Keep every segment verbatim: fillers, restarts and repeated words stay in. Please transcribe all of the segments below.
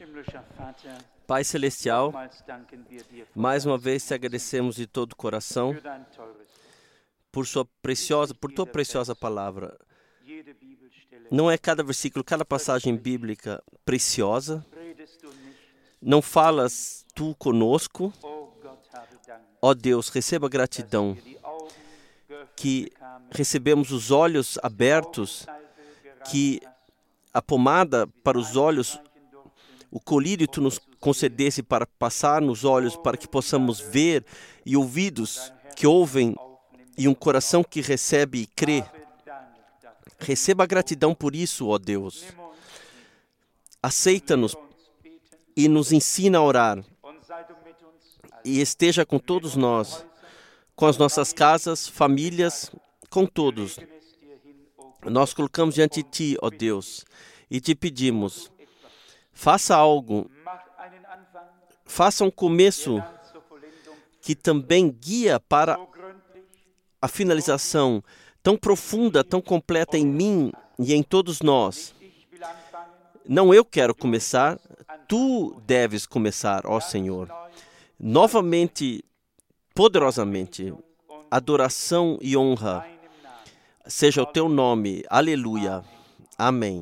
Pai Celestial, mais uma vez te agradecemos de todo o coração por sua preciosa, por tua preciosa palavra. Não é cada versículo, cada passagem bíblica preciosa. Não falas tu conosco. Ó Deus, receba gratidão que recebemos os olhos abertos, que a pomada para os olhos, o colírio tu nos concedesse para passar nos olhos, para que possamos ver, e ouvidos que ouvem, e um coração que recebe e crê. Receba a gratidão por isso, ó Deus. Aceita-nos e nos ensina a orar. E esteja com todos nós, com as nossas casas, famílias, com todos. Nós colocamos diante de Ti, ó Deus, e te pedimos, faça algo, faça um começo que também guia para a finalização tão profunda, tão completa em mim e em todos nós. Não eu quero começar, Tu deves começar, ó Senhor. Novamente, poderosamente, adoração e honra seja o Teu nome. Aleluia. Amém.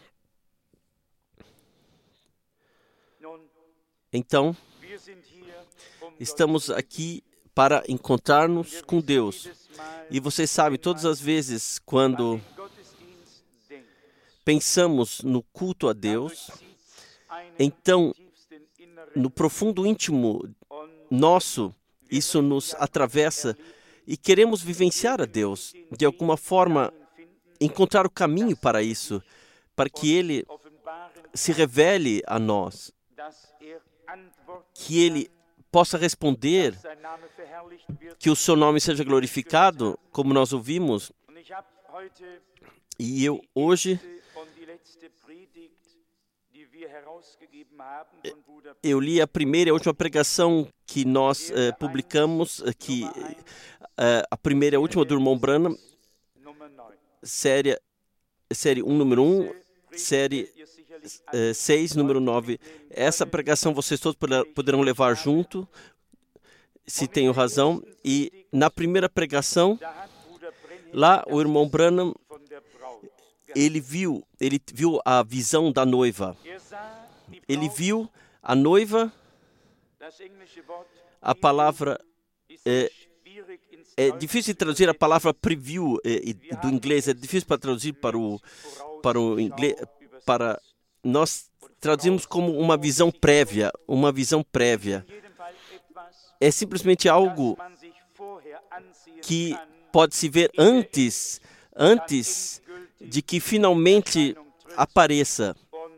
Então, estamos aqui para encontrar-nos com Deus. E você sabe, todas as vezes quando pensamos no culto a Deus, então, no profundo íntimo nosso, isso nos atravessa e queremos vivenciar a Deus. De alguma forma, encontrar o caminho para isso, para que Ele se revele a nós, que Ele possa responder, que o Seu nome seja glorificado, como nós ouvimos. E eu hoje, eu li a primeira e a última pregação que nós eh, publicamos, que eh, a primeira e a última do irmão Branham, série, série um, número um, série Uh, seis, número nove. Essa pregação vocês todos poderão levar junto, se tenho razão. E na primeira pregação, lá o irmão Branham, ele viu, ele viu a visão da noiva. Ele viu a noiva, a palavra, é, é difícil de traduzir a palavra preview é, do inglês, é difícil para traduzir para o, para o inglês, para... Nós traduzimos como uma visão prévia, uma visão prévia. É simplesmente algo que pode se ver antes, antes de que finalmente apareça.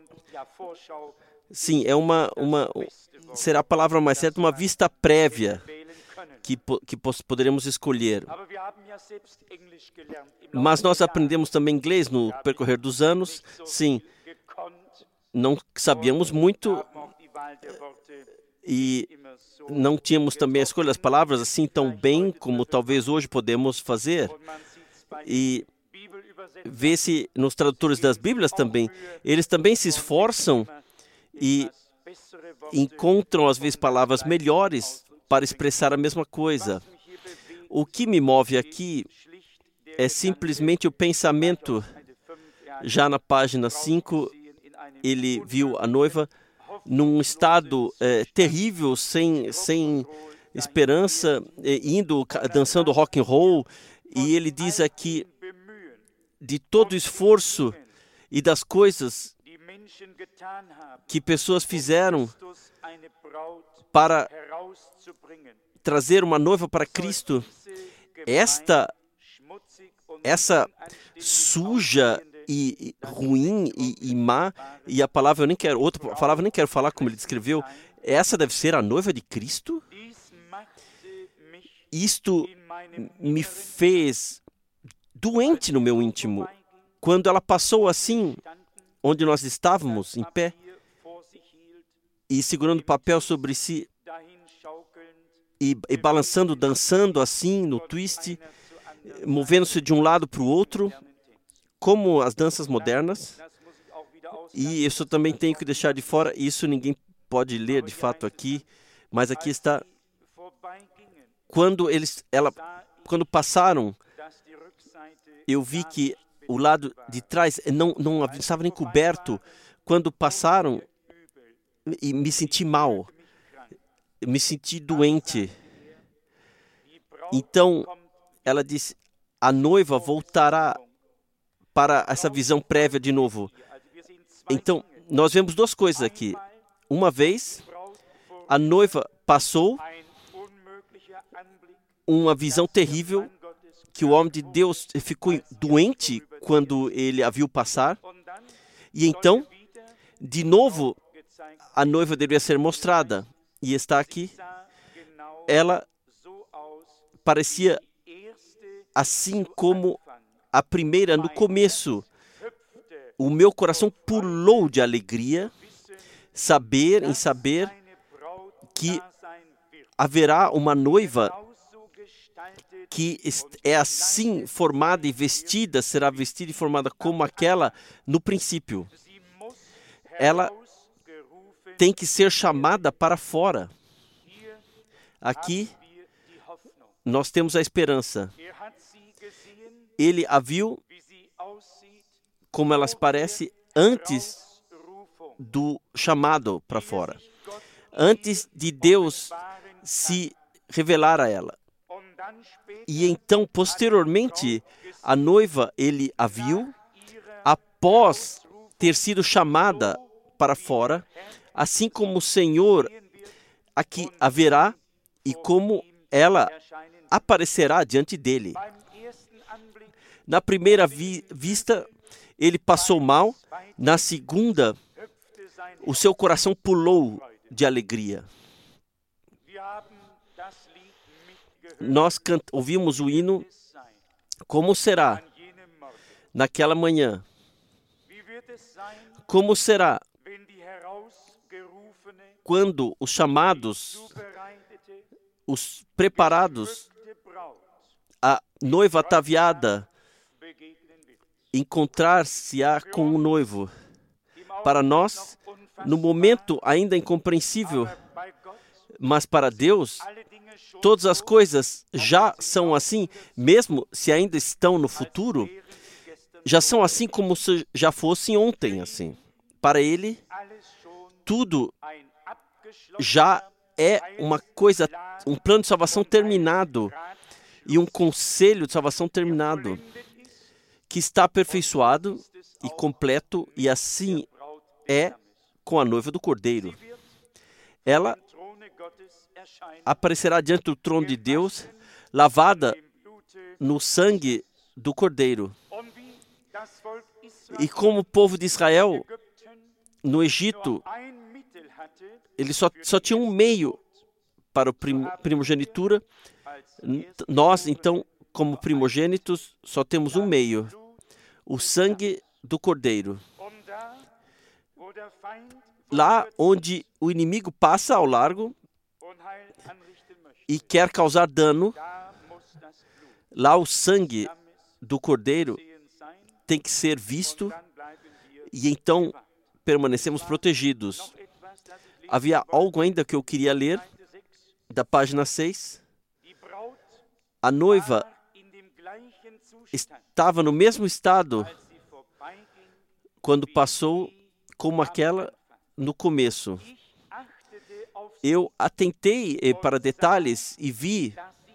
Sim, é uma, uma, será a palavra mais certa, uma vista prévia que, que poderemos escolher. Mas nós aprendemos também inglês no percorrer dos anos, sim. Não sabíamos muito e não tínhamos também a escolha das palavras assim tão bem como talvez hoje podemos fazer. E vê-se nos tradutores das Bíblias também, eles também se esforçam e encontram às vezes palavras melhores para expressar a mesma coisa. O que me move aqui é simplesmente o pensamento, já na página cinco, ele viu a noiva num estado é, terrível, sem, sem esperança, é, indo, dançando rock and roll, e ele diz aqui de todo o esforço e das coisas que pessoas fizeram para trazer uma noiva para Cristo, esta, essa suja e ruim e, e má, e a palavra eu nem quero, outra palavra eu nem quero falar como ele descreveu, essa deve ser a noiva de Cristo? Isto me fez doente no meu íntimo. Quando ela passou assim, onde nós estávamos, em pé, e segurando o papel sobre si, e, e balançando, dançando assim, no twist, movendo-se de um lado para o outro, como as danças modernas. E isso também tenho que deixar de fora, isso ninguém pode ler de fato aqui, mas aqui está, quando eles, ela, quando passaram, eu vi que o lado de trás não, não estava nem coberto. Quando passaram, e me senti mal, me senti doente. Então, ela disse, a noiva voltará para essa visão prévia de novo. Então, nós vemos duas coisas aqui. Uma vez, a noiva passou uma visão terrível, que o homem de Deus ficou doente quando ele a viu passar. E então, de novo, a noiva deveria ser mostrada. E está aqui. Ela parecia assim como a primeira no começo. O meu coração pulou de alegria, saber em saber que haverá uma noiva que é assim formada e vestida, será vestida e formada como aquela no princípio. Ela tem que ser chamada para fora. Aqui, nós temos a esperança. Ele a viu como ela se parece antes do chamado para fora. Antes de Deus se revelar a ela. E então, posteriormente, a noiva, ele a viu, após ter sido chamada para fora, assim como o Senhor aqui a verá e como ela aparecerá diante dele. Na primeira vi- vista, ele passou mal. Na segunda, o seu coração pulou de alegria. Nós cant- ouvimos o hino, como será naquela manhã? Como será quando os chamados, os preparados, a noiva ataviada, encontrar-se-á com o noivo? Para nós, no momento ainda incompreensível, mas para Deus, todas as coisas já são assim, mesmo se ainda estão no futuro, já são assim como se já fossem ontem, assim. Para Ele, tudo já é uma coisa, um plano de salvação terminado e um conselho de salvação terminado, que está aperfeiçoado e completo, e assim é com a noiva do Cordeiro. Ela aparecerá diante do trono de Deus, lavada no sangue do Cordeiro. E como o povo de Israel, no Egito, ele só, só tinha um meio para a prim, primogenitura. Nós, então, como primogênitos, só temos um meio: o sangue do Cordeiro. Lá onde o inimigo passa ao largo e quer causar dano, lá o sangue do Cordeiro tem que ser visto, e então permanecemos protegidos. Havia algo ainda que eu queria ler, da página seis. A noiva estava no mesmo estado quando passou como aquela no começo. Eu atentei para detalhes e vi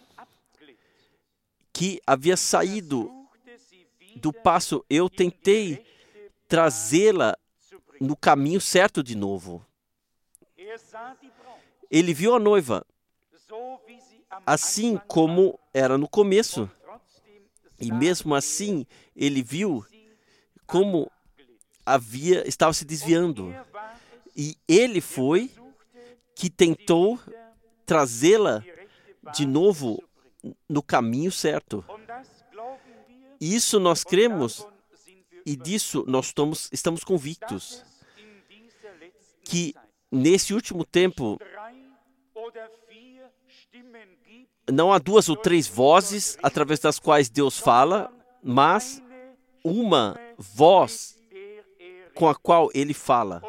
que havia saído do passo. Eu tentei trazê-la no caminho certo de novo. Ele viu a noiva assim como era no começo. E mesmo assim, ele viu como havia, estava se desviando. E ele foi que tentou trazê-la de novo no caminho certo. Isso nós cremos, e disso nós estamos, estamos convictos, que nesse último tempo não há duas ou três vozes através das quais Deus fala, mas uma voz com a qual ele fala.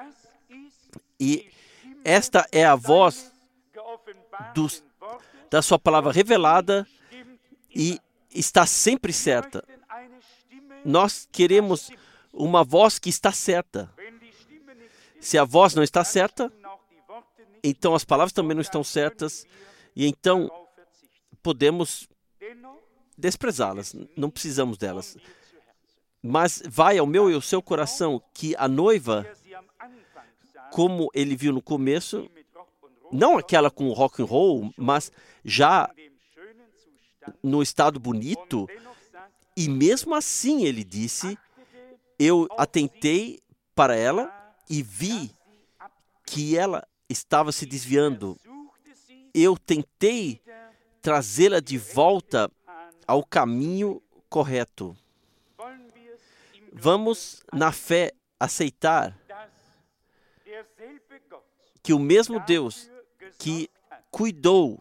E esta é a voz dos, da sua palavra revelada e está sempre certa. Nós queremos uma voz que está certa. Se a voz não está certa, então as palavras também não estão certas, e então podemos desprezá-las, não precisamos delas. Mas vai ao meu e ao seu coração que a noiva, como ele viu no começo, não aquela com rock and roll, mas já no estado bonito, e mesmo assim ele disse, eu atentei para ela e vi que ela estava se desviando. Eu tentei trazê-la de volta ao caminho correto. Vamos, na fé, aceitar que o mesmo Deus que cuidou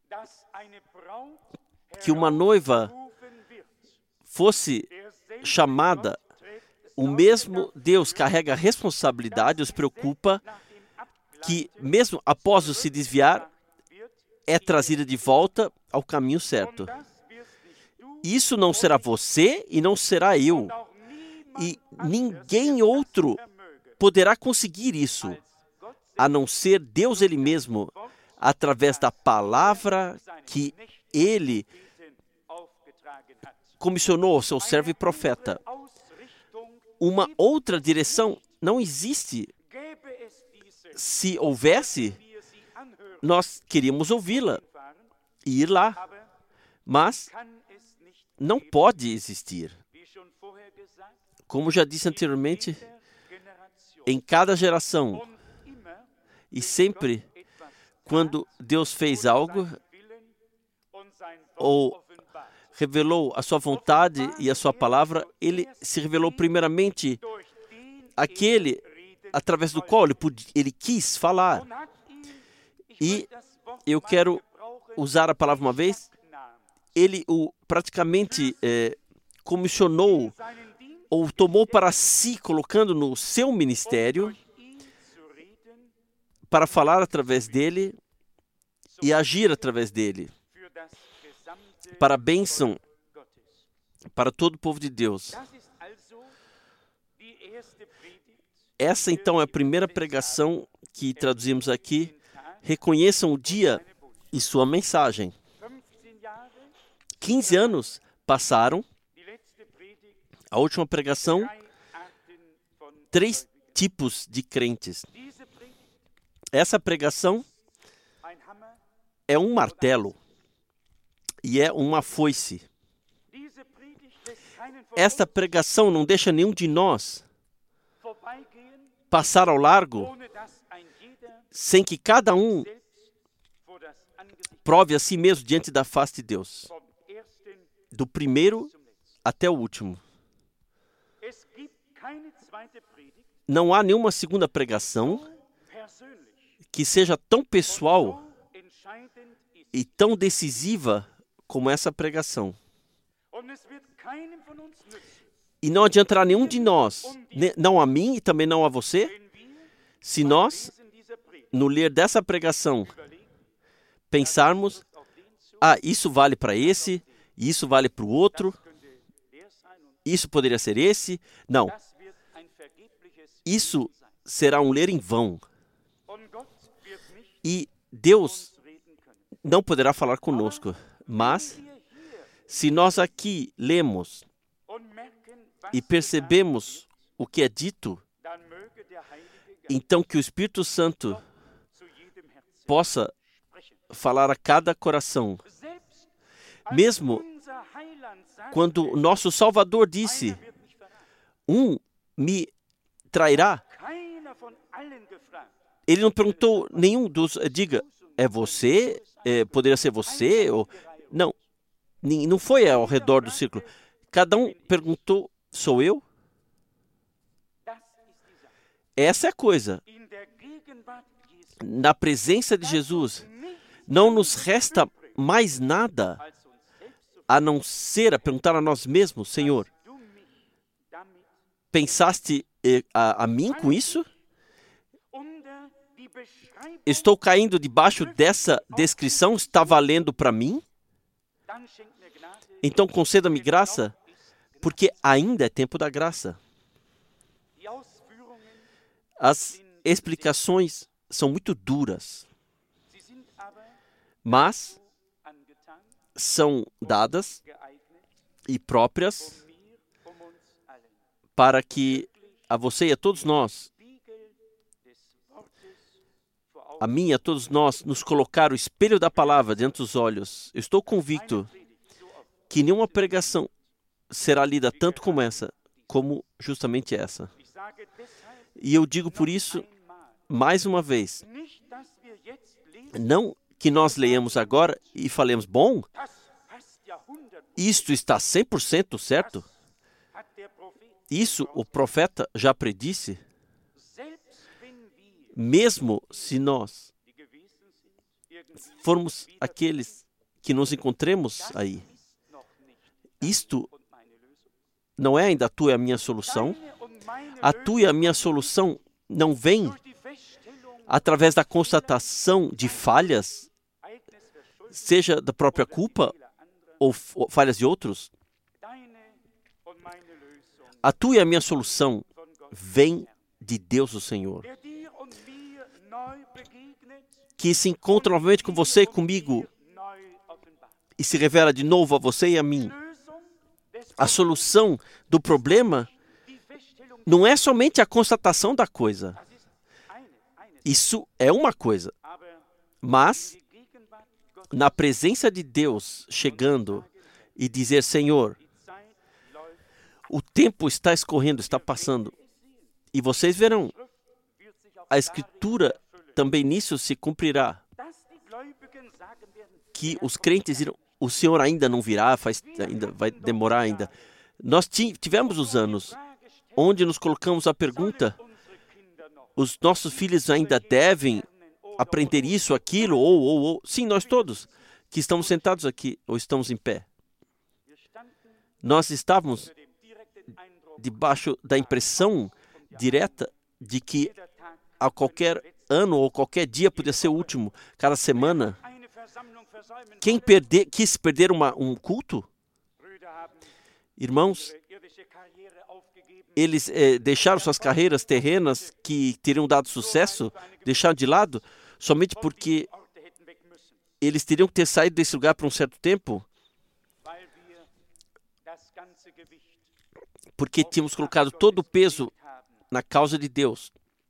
que uma noiva fosse chamada, o mesmo Deus carrega a responsabilidade, os preocupa que, mesmo após se desviar, é trazida de volta ao caminho certo. Isso não será você e não será eu. E ninguém outro poderá conseguir isso, a não ser Deus Ele mesmo, através da palavra que Ele comissionou ao seu servo e profeta. Uma outra direção não existe. Se houvesse, nós queríamos ouvi-la e ir lá, mas não pode existir. Como já disse anteriormente, em cada geração, e sempre quando Deus fez algo, ou revelou a sua vontade e a sua palavra, ele se revelou primeiramente aquele através do qual ele, podia, ele quis falar. E eu quero usar a palavra uma vez, ele o praticamente é, comissionou ou tomou para si, colocando no seu ministério, para falar através dele e agir através dele, para a bênção, para todo o povo de Deus. Essa, então, é a primeira pregação que traduzimos aqui. Reconheçam o dia e sua mensagem. quinze anos passaram. A última pregação, três tipos de crentes. Essa pregação é um martelo e é uma foice. Esta pregação não deixa nenhum de nós passar ao largo sem que cada um prove a si mesmo diante da face de Deus, do primeiro até o último. Não há nenhuma segunda pregação que seja tão pessoal e tão decisiva como essa pregação. E não adiantará nenhum de nós, não a mim e também não a você, se nós, no ler dessa pregação, pensarmos, ah, isso vale para esse, isso vale para o outro, isso poderia ser esse. Não. Isso será um ler em vão. E Deus não poderá falar conosco. Mas, se nós aqui lemos e percebemos o que é dito, então que o Espírito Santo possa falar a cada coração. Mesmo quando o nosso Salvador disse, um me trairá, ele não perguntou nenhum dos, diga, é você? É, poderia ser você? Ou, não, não foi ao redor do círculo. Cada um perguntou, sou eu? Essa é a coisa. Na presença de Jesus, não nos resta mais nada a não ser a perguntar a nós mesmos, Senhor, pensaste a, a mim com isso? Estou caindo debaixo dessa descrição? Está valendo para mim? Então conceda-me graça, porque ainda é tempo da graça. As explicações são muito duras, mas são dadas e próprias para que a você e a todos nós, a mim e a todos nós, nos colocar o espelho da palavra diante dos olhos. Eu estou convicto que nenhuma pregação será lida tanto como essa, como justamente essa. E eu digo por isso, mais uma vez, não que nós leiamos agora e falemos, bom, isto está cem por cento certo? Isso o profeta já predisse? Mesmo se nós formos aqueles que nos encontremos aí, isto não é ainda a tua e a minha solução. A tua e a minha solução não vem através da constatação de falhas, seja da própria culpa ou falhas de outros. A tua e a minha solução vem de Deus, o Senhor, que se encontra novamente com você e comigo e se revela de novo a você e a mim. A solução do problema não é somente a constatação da coisa. Isso é uma coisa. Mas, na presença de Deus chegando e dizer, Senhor, o tempo está escorrendo, está passando. E vocês verão, a Escritura também nisso se cumprirá. Que os crentes dirão, o Senhor ainda não virá, faz, ainda vai demorar ainda. Nós tivemos os anos onde nos colocamos a pergunta, os nossos filhos ainda devem aprender isso, aquilo, ou, ou, ou. Sim, nós todos que estamos sentados aqui, ou estamos em pé. Nós estávamos debaixo da impressão direta de que a qualquer ano ou qualquer dia podia ser o último, cada semana. Quem perder, quis perder uma, um culto? Irmãos, eles eh, deixaram suas carreiras terrenas que teriam dado sucesso, deixaram de lado, somente porque eles teriam que ter saído desse lugar por um certo tempo, porque tínhamos colocado todo o peso na causa de Deus.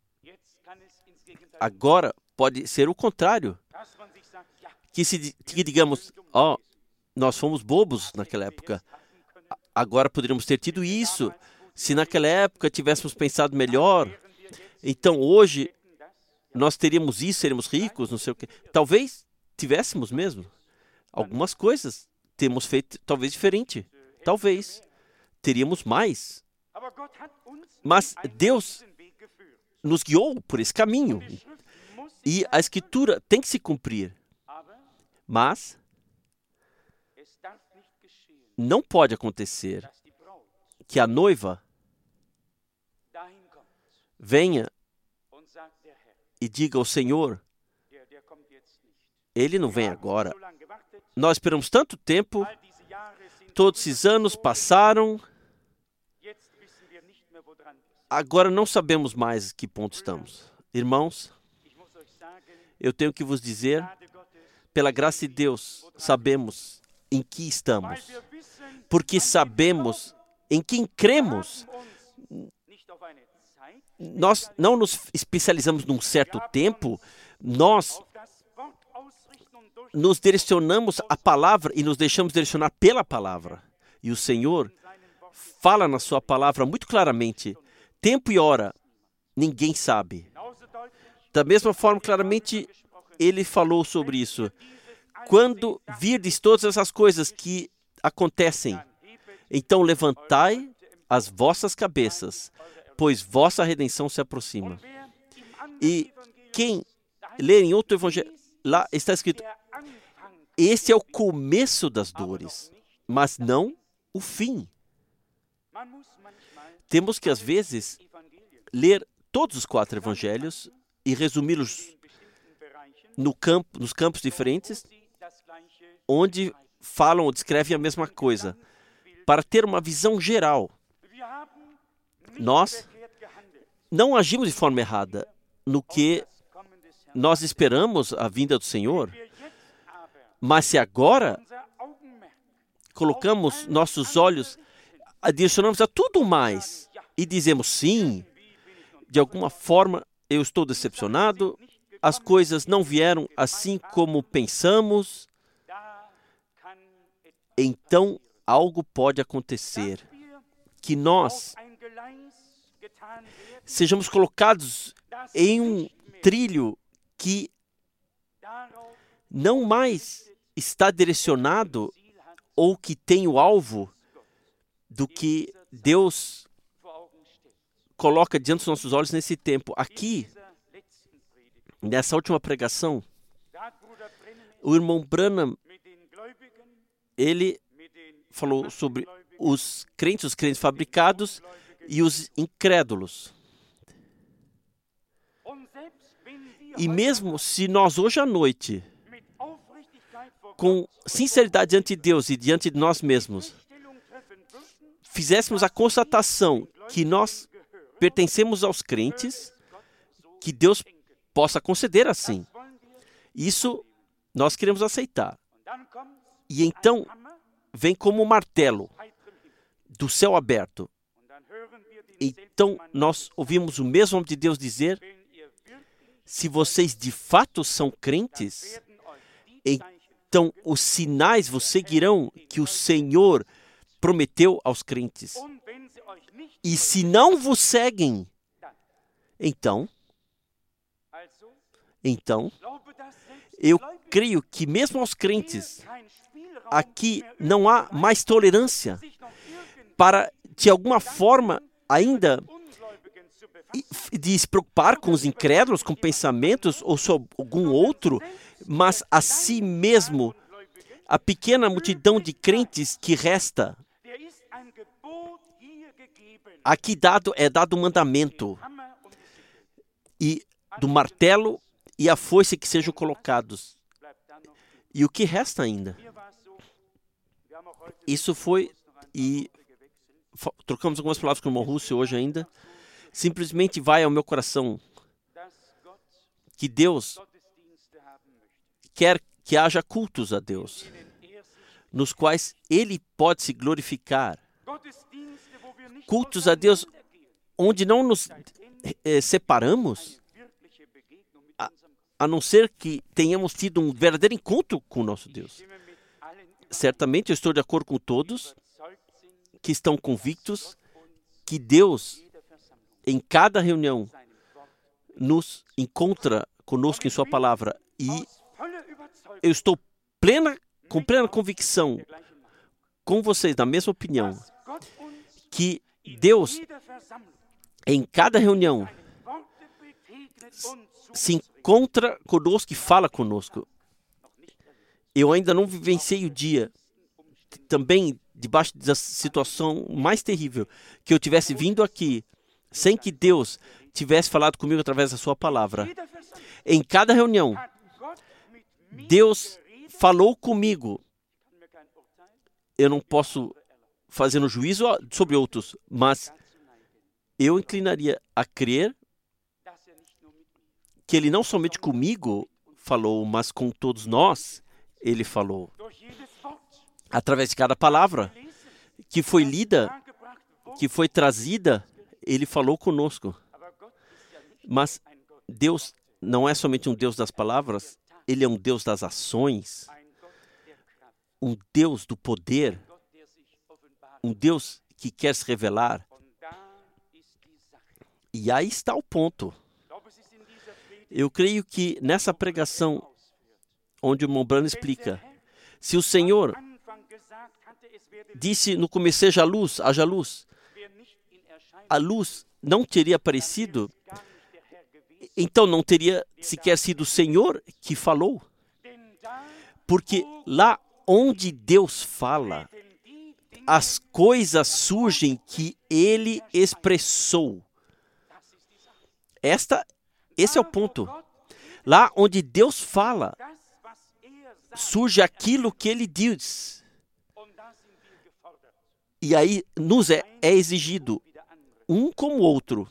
Agora pode ser o contrário. Que, se, que digamos, ó, oh, nós fomos bobos naquela época. Agora poderíamos ter tido isso. Se naquela época tivéssemos pensado melhor, então hoje nós teríamos isso, seríamos ricos, não sei o quê. Talvez tivéssemos mesmo. Algumas coisas temos feito talvez diferente. Talvez teríamos mais. Mas Deus nos guiou por esse caminho. E a Escritura tem que se cumprir. Mas não pode acontecer que a noiva venha e diga ao Senhor, Ele não vem agora. Nós esperamos tanto tempo, todos esses anos passaram, agora não sabemos mais que ponto estamos. Irmãos, eu tenho que vos dizer, pela graça de Deus, sabemos em que estamos. Porque sabemos em quem cremos. Nós não nos especializamos num certo tempo, nós nos direcionamos à palavra e nos deixamos direcionar pela palavra. E o Senhor fala na sua palavra muito claramente, tempo e hora, ninguém sabe. Da mesma forma, claramente, Ele falou sobre isso. Quando virdes todas essas coisas que acontecem, então levantai as vossas cabeças, pois vossa redenção se aproxima. E quem ler em outro evangelho, lá está escrito, esse é o começo das dores, mas não o fim. Temos que, às vezes, ler todos os quatro evangelhos e resumi-los no campo, nos campos diferentes, onde falam ou descrevem a mesma coisa, para ter uma visão geral. Nós não agimos de forma errada no que nós esperamos a vinda do Senhor, mas se agora colocamos nossos olhos, adicionamos a tudo mais e dizemos sim, de alguma forma eu estou decepcionado, as coisas não vieram assim como pensamos, então algo pode acontecer, que nós sejamos colocados em um trilho que não mais está direcionado ou que tem o alvo do que Deus coloca diante dos nossos olhos nesse tempo. Aqui, nessa última pregação, o irmão Branham, ele falou sobre os crentes, os crentes fabricados e os incrédulos. E mesmo se nós hoje à noite, com sinceridade diante de Deus e diante de nós mesmos, fizéssemos a constatação que nós pertencemos aos crentes, que Deus possa conceder assim. Isso nós queremos aceitar. E então vem como um martelo do céu aberto. Então nós ouvimos o mesmo homem de Deus dizer: se vocês de fato são crentes, então os sinais vos seguirão que o Senhor prometeu aos crentes. E se não vos seguem, então, então, eu creio que mesmo aos crentes, aqui não há mais tolerância para, de alguma forma, ainda de se preocupar com os incrédulos, com pensamentos ou sobre algum outro, mas a si mesmo, a pequena multidão de crentes que resta. Aqui dado, é dado um mandamento, e do martelo e a foice que sejam colocados. E o que resta ainda? Isso foi, e trocamos algumas palavras com o irmão Rússio hoje ainda, simplesmente vai ao meu coração que Deus quer que haja cultos a Deus, nos quais Ele pode se glorificar. Cultos a Deus onde não nos eh, separamos, a, a não ser que tenhamos tido um verdadeiro encontro com o nosso Deus. Certamente eu estou de acordo com todos que estão convictos que Deus, em cada reunião, nos encontra conosco em Sua palavra. E eu estou plena, com plena convicção, com vocês, na mesma opinião, que Deus, em cada reunião, se encontra conosco e fala conosco. Eu ainda não vivenciei o dia, também debaixo da situação mais terrível, que eu tivesse vindo aqui, sem que Deus tivesse falado comigo através da Sua palavra. Em cada reunião, Deus falou comigo. Eu não posso fazer um juízo sobre outros, mas eu inclinaria a crer que Ele não somente comigo falou, mas com todos nós, Ele falou. Através de cada palavra que foi lida, que foi trazida, Ele falou conosco. Mas Deus não é somente um Deus das palavras, Ele é um Deus das ações, um Deus do poder, um Deus que quer se revelar. E aí está o ponto. Eu creio que nessa pregação, onde o irmão Branham explica, se o Senhor disse no começo, seja luz, haja luz, a luz não teria aparecido, então não teria sequer sido o Senhor que falou. Porque lá onde Deus fala, as coisas surgem que Ele expressou. Esta, esse é o ponto. Lá onde Deus fala, surge aquilo que Ele diz. E aí nos é, é exigido um como o outro.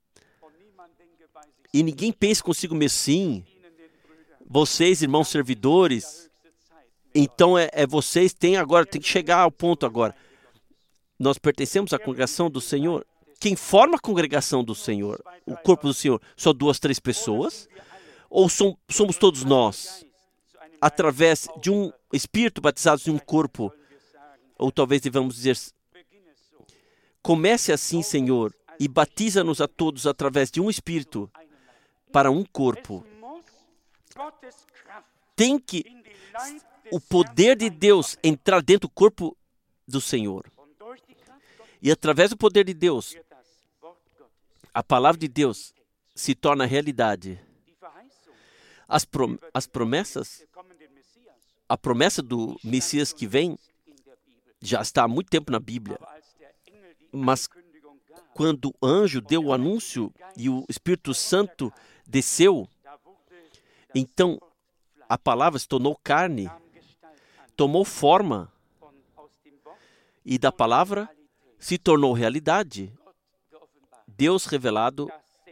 E ninguém pense consigo mesmo, sim, vocês, irmãos servidores, então é, é vocês têm agora, tem que chegar ao ponto agora. Nós pertencemos à congregação do Senhor. Quem forma a congregação do Senhor, o corpo do Senhor, só duas, três pessoas? Ou som, somos todos nós, através de um Espírito batizados em um corpo? Ou talvez devamos dizer, comece assim, Senhor, e batiza-nos a todos através de um Espírito para um corpo. Tem que o poder de Deus entrar dentro do corpo do Senhor. E através do poder de Deus, a palavra de Deus se torna realidade. As, prom as promessas, a promessa do Messias que vem, já está há muito tempo na Bíblia. Mas quando o anjo deu o anúncio e o Espírito Santo desceu, então a palavra se tornou carne, tomou forma, e da palavra se tornou realidade. Deus revelado,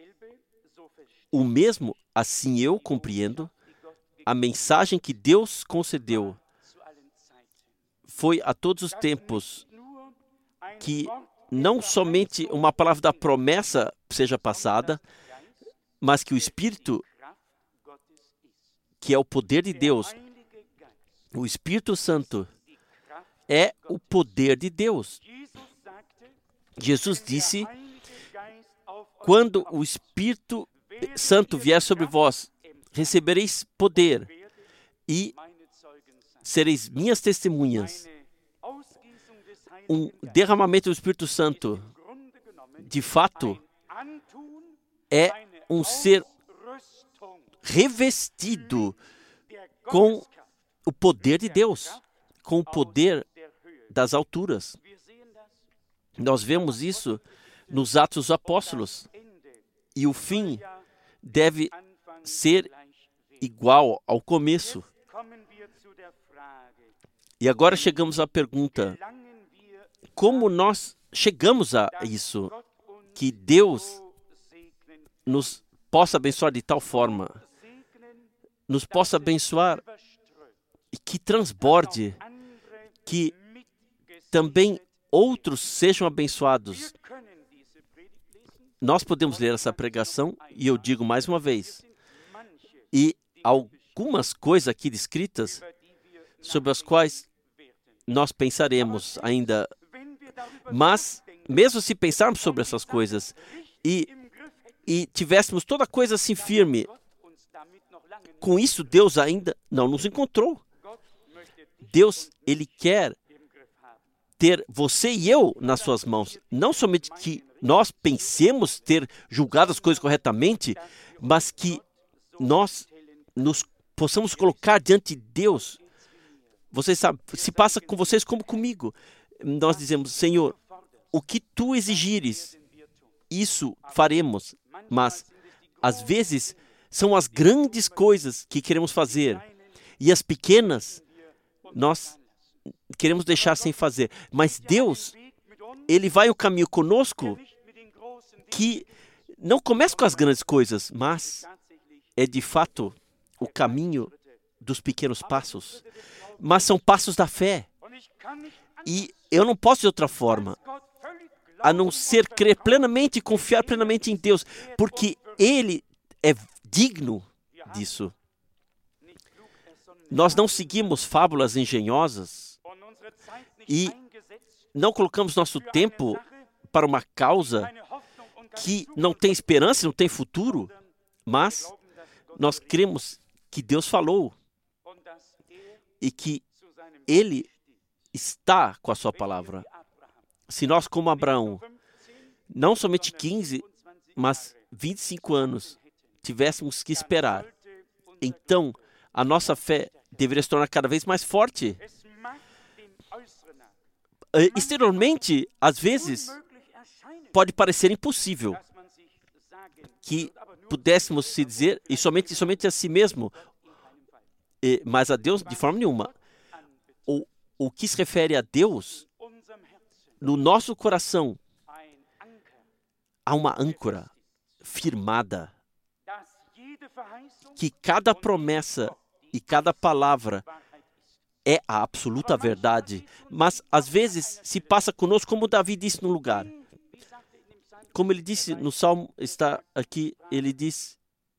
o mesmo, assim eu compreendo, a mensagem que Deus concedeu foi a todos os tempos que não somente uma palavra da promessa seja passada, mas que o Espírito, que é o poder de Deus, o Espírito Santo, é o poder de Deus. Jesus disse, quando o Espírito Santo vier sobre vós, recebereis poder e sereis minhas testemunhas. Um derramamento do Espírito Santo, de fato, é um ser revestido com o poder de Deus, com o poder das alturas. Nós vemos isso nos Atos dos Apóstolos. E o fim deve ser igual ao começo. E agora chegamos à pergunta: como nós chegamos a isso? Que Deus nos possa abençoar de tal forma, nos possa abençoar e que transborde, que também outros sejam abençoados. Nós podemos ler essa pregação, e eu digo mais uma vez, e algumas coisas aqui descritas, sobre as quais nós pensaremos ainda. Mas, mesmo se pensarmos sobre essas coisas, e, e tivéssemos toda a coisa assim firme, com isso Deus ainda não nos encontrou. Deus, Ele quer ter você e eu nas suas mãos. Não somente que nós pensemos ter julgado as coisas corretamente, mas que nós nos possamos colocar diante de Deus. Vocês sabem, se passa com vocês como comigo. Nós dizemos, Senhor, o que Tu exigires, isso faremos. Mas, às vezes, são as grandes coisas que queremos fazer. E as pequenas, nós queremos deixar sem fazer. Mas Deus, Ele vai o caminho conosco que não começa com as grandes coisas, mas é de fato o caminho dos pequenos passos. Mas são passos da fé. E eu não posso de outra forma, a não ser crer plenamente e confiar plenamente em Deus, porque Ele é digno disso. Nós não seguimos fábulas engenhosas e não colocamos nosso tempo para uma causa que não tem esperança, não tem futuro, mas nós cremos que Deus falou e que Ele está com a sua palavra. Se nós, como Abraão, não somente quinze, mas vinte e cinco anos, tivéssemos que esperar, então a nossa fé deveria se tornar cada vez mais forte. Exteriormente, às vezes, pode parecer impossível que pudéssemos se dizer, e somente, somente a si mesmo, e, mas a Deus de forma nenhuma. O, o que se refere a Deus, no nosso coração, há uma âncora firmada, que cada promessa e cada palavra é a absoluta verdade, mas às vezes se passa conosco como Davi disse no lugar. Como ele disse no Salmo, está aqui, ele diz,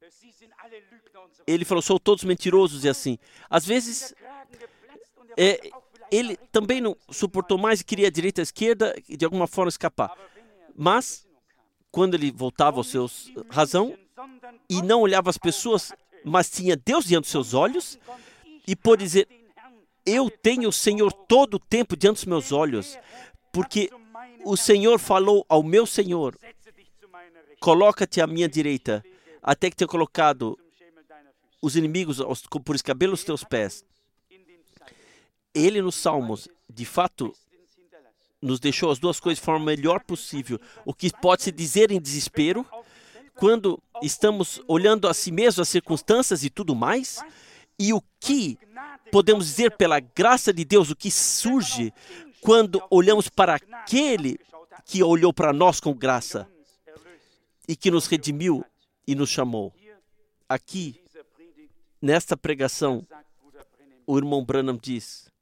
ele falou, sou todos mentirosos e assim. Às vezes, é, ele também não suportou mais e queria a direita e a esquerda e de alguma forma escapar. Mas, quando ele voltava ao seu razão e não olhava as pessoas, mas tinha Deus diante dos seus olhos e pôde dizer, eu tenho o Senhor todo o tempo diante dos meus olhos, porque o Senhor falou ao meu Senhor, coloca-te à minha direita, até que tenha colocado os inimigos aos, por escabelo dos teus pés. Ele nos Salmos, de fato, nos deixou as duas coisas de forma melhor possível. O que pode se dizer em desespero, quando estamos olhando a si mesmo, as circunstâncias e tudo mais, e o que podemos dizer pela graça de Deus, o que surge quando olhamos para aquele que olhou para nós com graça e que nos redimiu e nos chamou. Aqui, nesta pregação, o irmão Branham diz,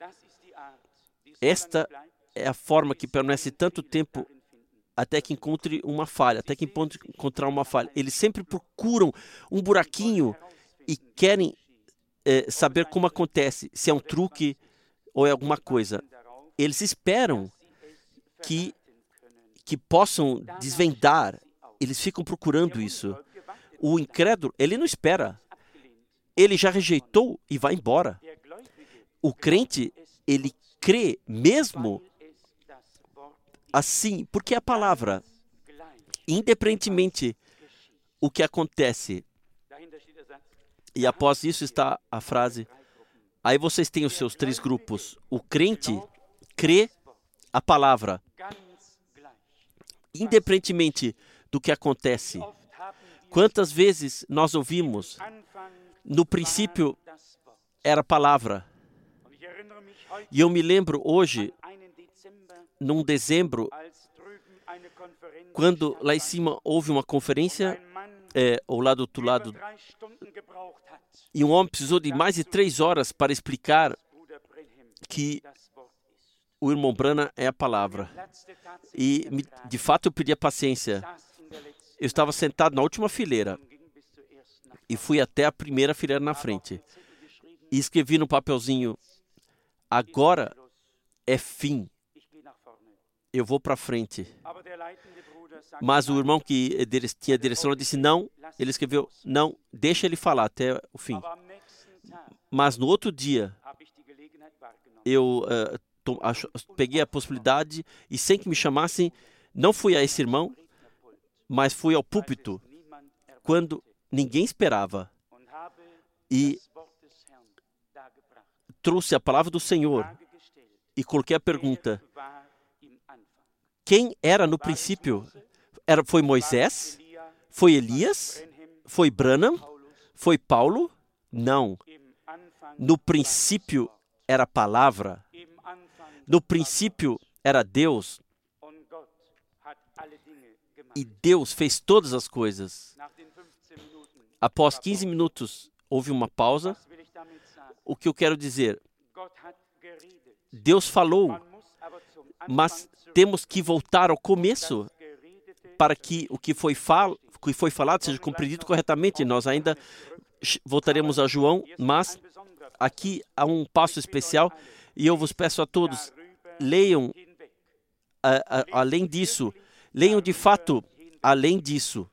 esta é a forma que permanece tanto tempo até que encontre uma falha, até que encontrar uma falha. Eles sempre procuram um buraquinho e querem é, saber como acontece, se é um truque ou é alguma coisa. Eles esperam que, que possam desvendar. Eles ficam procurando isso. O incrédulo, ele não espera. Ele já rejeitou e vai embora. O crente, ele crê mesmo assim, porque a palavra, independentemente o que acontece, e após isso está a frase, aí vocês têm os seus três grupos. O crente crê a palavra, independentemente do que acontece. Quantas vezes nós ouvimos, no princípio era a palavra. E eu me lembro hoje, num dezembro, quando lá em cima houve uma conferência, é, ao lado do outro lado, e um homem precisou de mais de três horas para explicar que o irmão Branham é a palavra. E, de fato, eu pedi a paciência. Eu estava sentado na última fileira e fui até a primeira fileira na frente. E escrevi no papelzinho, agora é fim. Eu vou para frente. Mas o irmão que tinha a direção disse não. Ele escreveu, não, deixa ele falar até o fim. Mas no outro dia, eu uh, to, ach, peguei a possibilidade e sem que me chamassem, não fui a esse irmão, mas fui ao púlpito quando ninguém esperava. E trouxe a palavra do Senhor e coloquei a pergunta, quem era no princípio? Era, foi Moisés? Foi Elias? Foi Branham? Foi Paulo? Não. No princípio era a palavra. No princípio era Deus. E Deus fez todas as coisas. Após quinze minutos, houve uma pausa. O que eu quero dizer? Deus falou, mas temos que voltar ao começo para que o que foi, fal, o que foi falado seja compreendido corretamente. Nós ainda voltaremos a João, mas aqui há um passo especial e eu vos peço a todos, leiam a, a, além disso, leiam de fato além disso.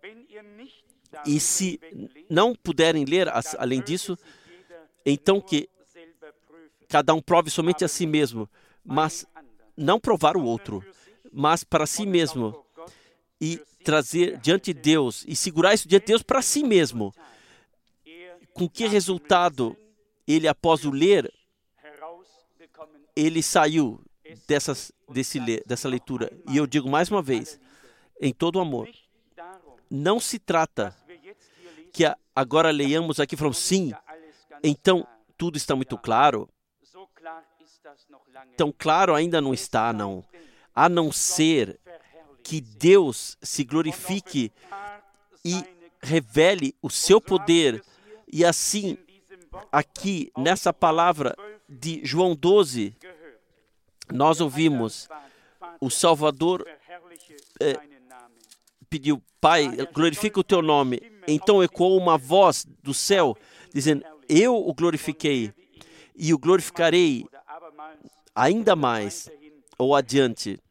E se não puderem ler as, além disso, então que cada um prove somente a si mesmo, mas não provar o outro, mas para si mesmo, e trazer diante de Deus, e segurar isso diante de Deus para si mesmo. Com que resultado ele, após o ler, ele saiu dessas, desse, dessa leitura? E eu digo mais uma vez, em todo o amor, não se trata que agora leiamos aqui e falamos, sim, então tudo está muito claro. Tão claro ainda não está, não. A não ser que Deus se glorifique e revele o seu poder. E assim, aqui nessa palavra de João doze, nós ouvimos o Salvador é, pediu, Pai, glorifica o teu nome. Então ecoou uma voz do céu, dizendo, eu o glorifiquei e o glorificarei ainda mais, ou adiante.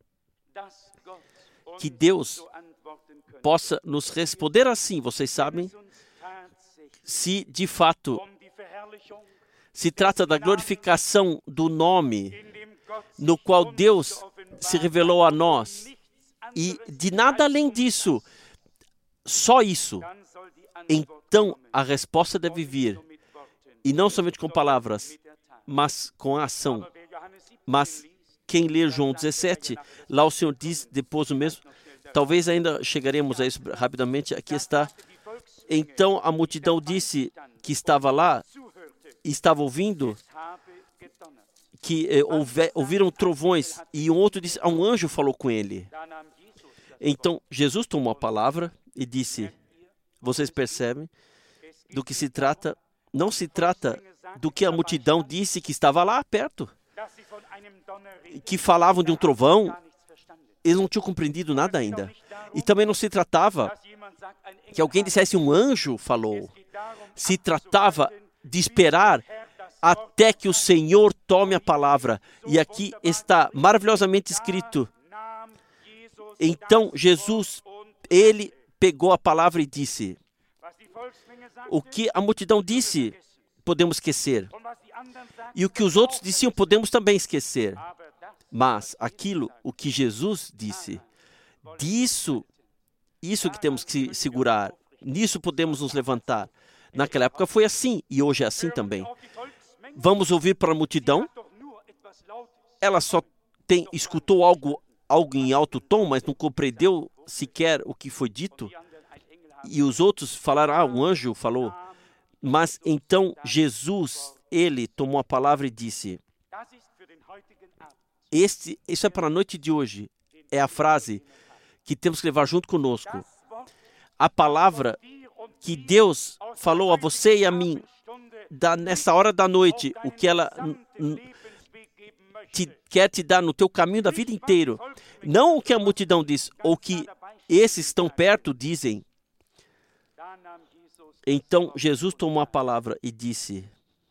Que Deus possa nos responder assim, vocês sabem, se de fato se trata da glorificação do nome no qual Deus se revelou a nós, e de nada além disso, só isso, então a resposta deve vir, e não somente com palavras, mas com a ação. Mas quem lê João dezessete, lá o Senhor diz depois o mesmo, talvez ainda chegaremos a isso rapidamente, aqui está. Então a multidão disse que estava lá, e estava ouvindo, que eh, ouve, ouviram trovões, e um outro disse, um anjo falou com ele. Então Jesus tomou a palavra e disse, vocês percebem do que se trata? Não se trata do que a multidão disse que estava lá perto, que falavam de um trovão, eles não tinham compreendido nada ainda. E também não se tratava que alguém dissesse um anjo falou. Se tratava de esperar até que o Senhor tome a palavra. E aqui está maravilhosamente escrito. Então Jesus, ele pegou a palavra e disse, o que a multidão disse, podemos esquecer. E o que os outros diziam, podemos também esquecer. Mas aquilo, o que Jesus disse, disso, isso que temos que segurar, nisso podemos nos levantar. Naquela época foi assim, e hoje é assim também. Vamos ouvir para a multidão? Ela só tem, escutou algo, algo em alto tom, mas não compreendeu sequer o que foi dito. E os outros falaram, ah, um anjo falou. Mas então Jesus, ele tomou a palavra e disse, este, isso é para a noite de hoje, é a frase que temos que levar junto conosco. A palavra que Deus falou a você e a mim, da, nessa hora da noite, o que ela te, quer te dar no teu caminho da vida inteira. Não o que a multidão diz, ou que esses estão perto dizem. Então Jesus tomou a palavra e disse,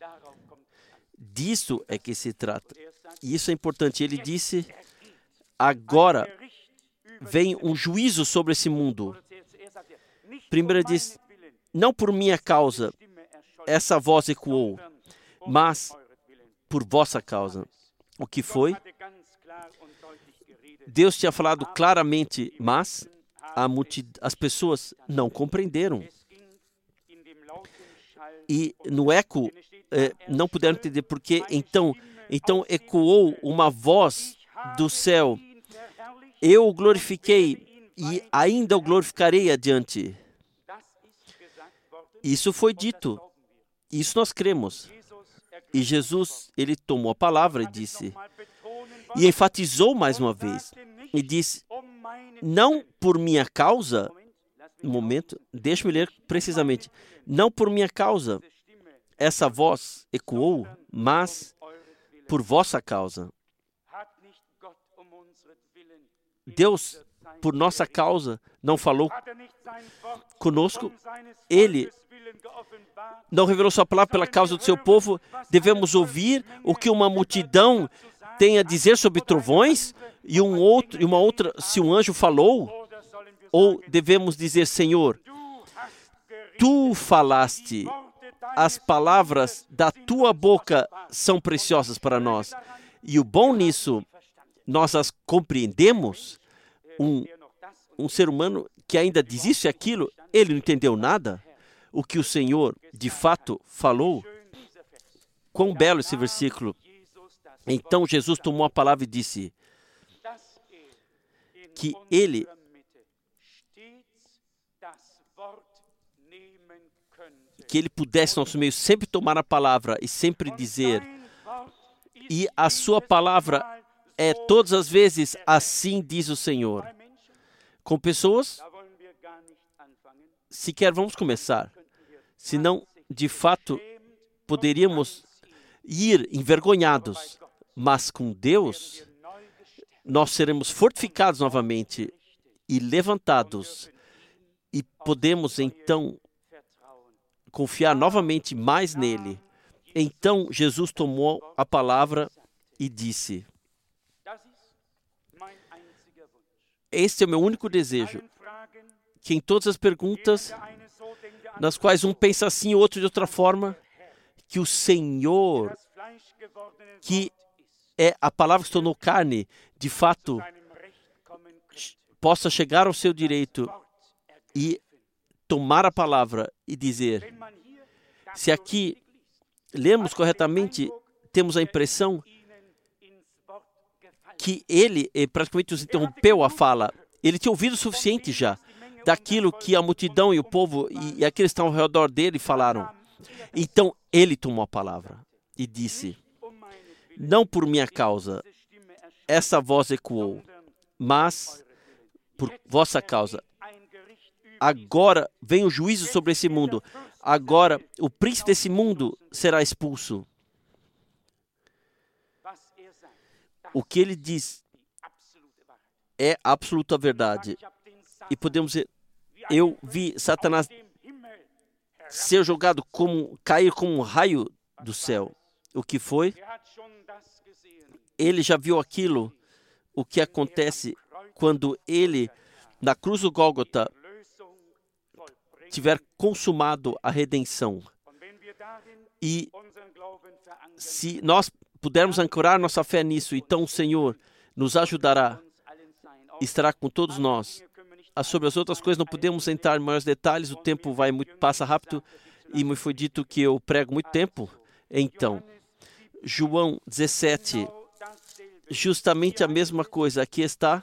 disso é que se trata. E isso é importante. Ele disse, agora vem um juízo sobre esse mundo. Primeiro ele diz, não por minha causa, essa voz ecoou, mas por vossa causa. O que foi? Deus tinha falado claramente, mas a multidão, as pessoas não compreenderam. E no eco, eh, não puderam entender porque então, então ecoou uma voz do céu. Eu o glorifiquei e ainda o glorificarei adiante. Isso foi dito. Isso nós cremos. E Jesus, ele tomou a palavra e disse, e enfatizou mais uma vez, e disse, não por minha causa, um momento, deixa-me ler precisamente, não por minha causa, essa voz ecoou, mas por vossa causa. Deus, por nossa causa, não falou conosco, Ele não revelou sua palavra pela causa do seu povo. Devemos ouvir o que uma multidão tem a dizer sobre trovões e um outro, e uma outra, se um anjo falou, ou devemos dizer, Senhor, tu falaste, as palavras da tua boca são preciosas para nós. E o bom nisso, nós as compreendemos. Um, um ser humano que ainda diz isso e aquilo, ele não entendeu nada. O que o Senhor, de fato, falou. Quão belo esse versículo. Então Jesus tomou a palavra e disse que Ele que Ele pudesse, no nosso meio, sempre tomar a palavra e sempre dizer, e a sua palavra é todas as vezes, assim diz o Senhor. Com pessoas, sequer vamos começar. Senão, de fato, poderíamos ir envergonhados. Mas com Deus, nós seremos fortificados novamente e levantados. E podemos, então, confiar novamente mais nele. Então, Jesus tomou a palavra e disse, este é o meu único desejo, que em todas as perguntas, nas quais um pensa assim e outro de outra forma, que o Senhor, que é a palavra que se tornou carne, de fato, possa chegar ao seu direito e tomar a palavra e dizer, se aqui lemos corretamente, temos a impressão que ele praticamente os interrompeu a fala. Ele tinha ouvido o suficiente já daquilo que a multidão e o povo e, e aqueles que estão ao redor dele falaram. Então ele tomou a palavra e disse, não por minha causa, essa voz ecoou, mas por vossa causa. Agora vem o juízo sobre esse mundo. Agora o príncipe desse mundo será expulso. O que ele diz é a absoluta verdade. E podemos dizer, eu vi Satanás ser jogado como, cair como um raio do céu. O que foi? Ele já viu aquilo, o que acontece quando ele, na cruz do Gólgota, tiver consumado a redenção. E se nós pudermos ancorar nossa fé nisso, então o Senhor nos ajudará, estará com todos nós. Sobre as outras coisas não podemos entrar em maiores detalhes, o tempo vai muito, passa rápido e me foi dito que eu prego muito tempo. Então, João dezessete, justamente a mesma coisa, aqui está.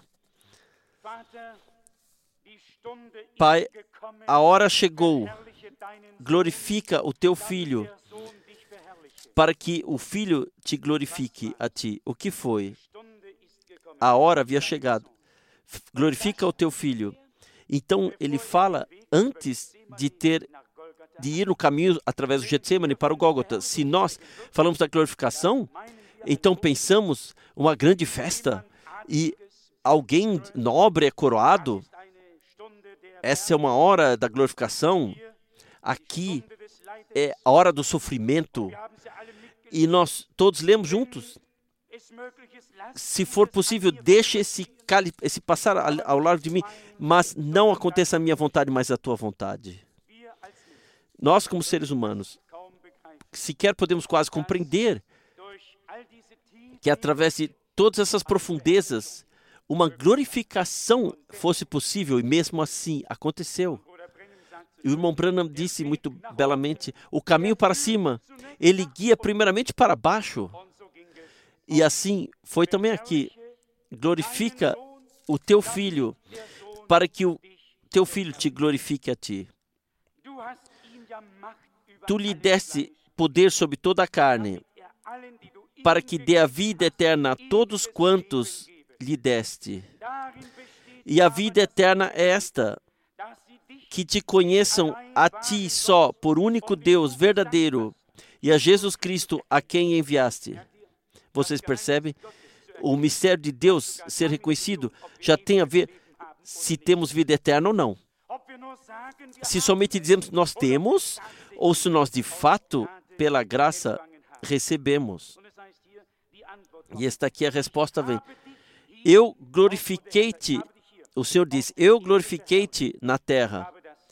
Pai, a hora chegou, glorifica o teu Filho, para que o Filho te glorifique a ti. O que foi? A hora havia chegado. Glorifica o teu Filho. Então, ele fala antes de ter de ir no caminho através do Getsemane para o Gólgota. Se nós falamos da glorificação, então pensamos uma grande festa e alguém nobre é coroado. Essa é uma hora da glorificação. Aqui é a hora do sofrimento. E nós todos lemos juntos. Se for possível, deixe esse cálice esse passar ao lado de mim, mas não aconteça a minha vontade, mas a tua vontade. Nós, como seres humanos, sequer podemos quase compreender que através de todas essas profundezas, uma glorificação fosse possível, e mesmo assim aconteceu. E o irmão Branham disse muito belamente, o caminho para cima, ele guia primeiramente para baixo. E assim foi também aqui. Glorifica o teu Filho, para que o teu Filho te glorifique a ti. Tu lhe deste poder sobre toda a carne, para que dê a vida eterna a todos quantos lhe deste. E a vida eterna é esta, que te conheçam a ti só, por único Deus verdadeiro, e a Jesus Cristo, a quem enviaste. Vocês percebem? O mistério de Deus ser reconhecido já tem a ver se temos vida eterna ou não. Se somente dizemos que nós temos, ou se nós de fato, pela graça, recebemos. E esta aqui a resposta vem. Eu glorifiquei-te, o Senhor diz, eu glorifiquei-te na terra,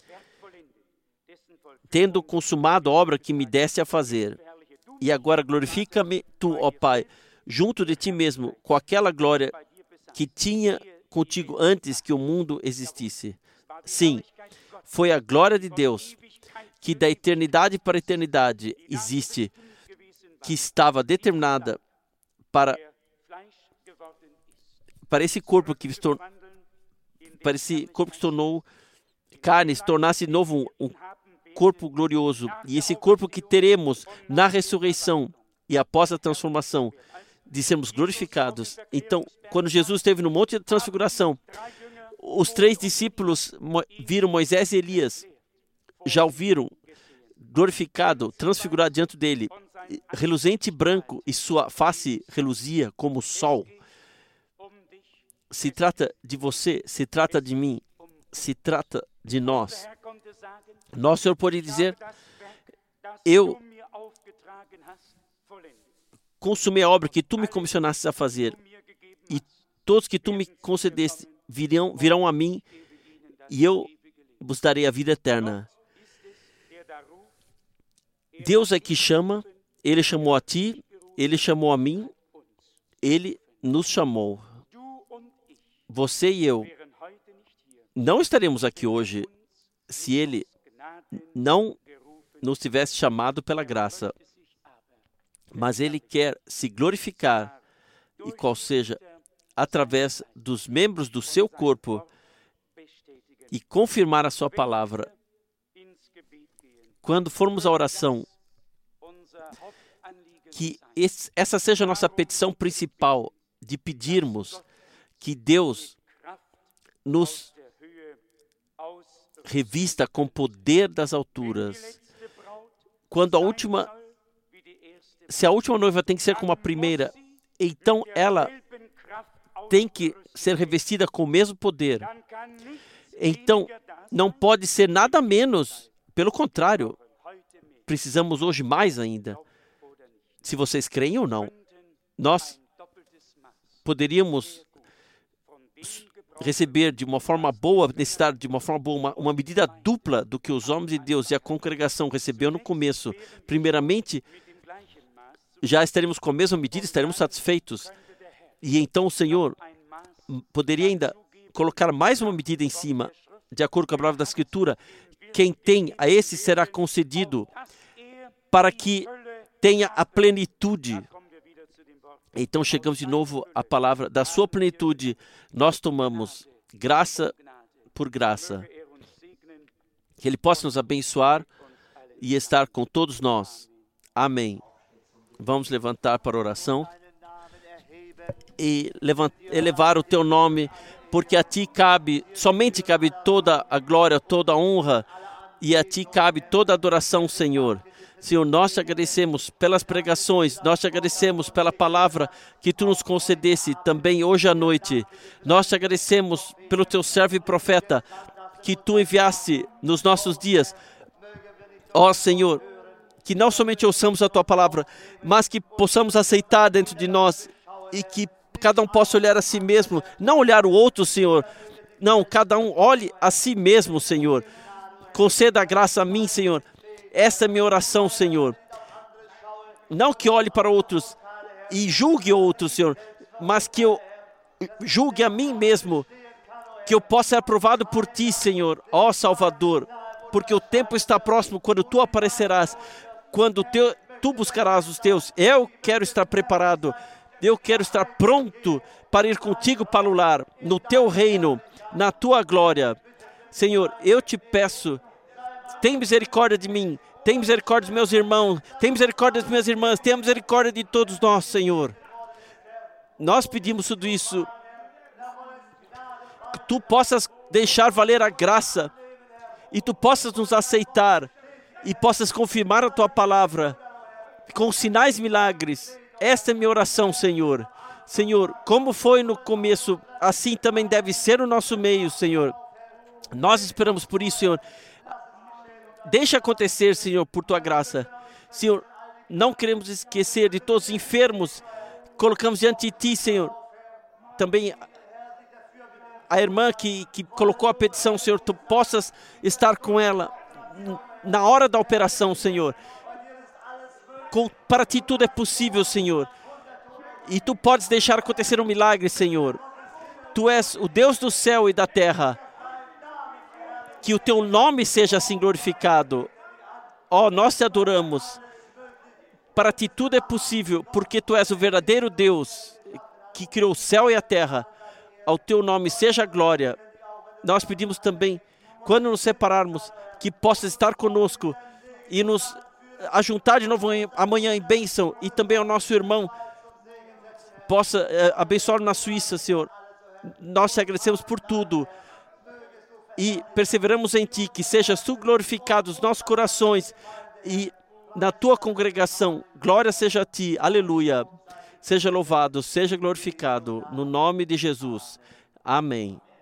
tendo consumado a obra que me deste a fazer. E agora glorifica-me tu, ó Pai, junto de ti mesmo, com aquela glória que tinha contigo antes que o mundo existisse. Sim, foi a glória de Deus, que da eternidade para a eternidade existe, que estava determinada para, para esse corpo que se tornou, para esse corpo que se tornou carne, se tornasse novo um, corpo glorioso. E esse corpo que teremos na ressurreição e após a transformação, de sermos glorificados. Então, quando Jesus esteve no Monte da Transfiguração, os três discípulos viram Moisés e Elias, já o viram glorificado, transfigurado diante dele, reluzente branco, e sua face reluzia como o sol. Se trata de você, se trata de mim, se trata de nós. Nosso Senhor pode dizer: eu consumei a obra que tu me comissionaste a fazer, e todos que tu me concedeste virão, virão a mim, e eu vos darei a vida eterna. Deus é que chama, Ele chamou a ti, Ele chamou a mim, Ele nos chamou. Você e eu não estaremos aqui hoje se Ele não nos tivesse chamado pela graça. Mas Ele quer se glorificar, e qual seja, através dos membros do seu corpo, e confirmar a sua palavra. Quando formos à oração, que esse, essa seja a nossa petição principal, de pedirmos que Deus nos revista com poder das alturas. Quando a última, se a última noiva tem que ser como a primeira, então ela tem que ser revestida com o mesmo poder. Então, não pode ser nada menos, pelo contrário, precisamos hoje mais ainda. Se vocês creem ou não, nós poderíamos receber de uma forma boa, necessitar de uma forma boa, uma, uma medida dupla do que os homens de Deus e a congregação recebeu no começo. Primeiramente, já estaremos com a mesma medida, estaremos satisfeitos. E então o Senhor poderia ainda colocar mais uma medida em cima, de acordo com a palavra da Escritura. Quem tem, a esse será concedido, para que tenha a plenitude. Então chegamos de novo à palavra da sua plenitude. Nós tomamos graça por graça. Que Ele possa nos abençoar e estar com todos nós. Amém. Vamos levantar para a oração e elevar o teu nome, porque a ti cabe, somente cabe toda a glória, toda a honra, e a ti cabe toda a adoração, Senhor. Senhor, nós te agradecemos pelas pregações, nós te agradecemos pela palavra que tu nos concedesse também hoje à noite. Nós te agradecemos pelo teu servo e profeta que tu enviaste nos nossos dias. Ó Senhor, que não somente ouçamos a tua palavra, mas que possamos aceitar dentro de nós e que cada um possa olhar a si mesmo, não olhar o outro, Senhor. Não, cada um olhe a si mesmo, Senhor. Conceda a graça a mim, Senhor. Esta é a minha oração, Senhor. Não que olhe para outros e julgue outros, Senhor, mas que eu julgue a mim mesmo, que eu possa ser aprovado por Ti, Senhor, ó Salvador, porque o tempo está próximo quando Tu aparecerás, quando teu, Tu buscarás os Teus. Eu quero estar preparado, eu quero estar pronto para ir contigo para o lar, no Teu reino, na Tua glória. Senhor, eu te peço, tem misericórdia de mim, tem misericórdia dos meus irmãos, tem misericórdia das minhas irmãs, tem misericórdia de todos nós, Senhor. Nós pedimos tudo isso. Que Tu possas deixar valer a graça e Tu possas nos aceitar e possas confirmar a Tua palavra com sinais e milagres. Esta é minha oração, Senhor. Senhor, como foi no começo, assim também deve ser o nosso meio, Senhor. Nós esperamos por isso, Senhor. Deixa acontecer, Senhor, por Tua graça. Senhor, não queremos esquecer de todos os enfermos. Colocamos diante de Ti, Senhor. Também a irmã que, que colocou a petição, Senhor, Tu possas estar com ela na hora da operação, Senhor. Com, para Ti tudo é possível, Senhor. E Tu podes deixar acontecer um milagre, Senhor. Tu és o Deus do céu e da terra. Que o Teu nome seja assim glorificado. Ó, oh, nós Te adoramos. Para Ti tudo é possível, porque Tu és o verdadeiro Deus que criou o céu e a terra. Ao Teu nome seja a glória. Nós pedimos também, quando nos separarmos, que possa estar conosco e nos ajuntar de novo amanhã em bênção, e também ao nosso irmão possa eh, abençoar na Suíça, Senhor. Nós te agradecemos por tudo e perseveramos em Ti, que sejas Tu glorificado nos nossos corações e na Tua congregação. Glória seja a Ti, aleluia. Seja louvado, seja glorificado, no nome de Jesus. Amém.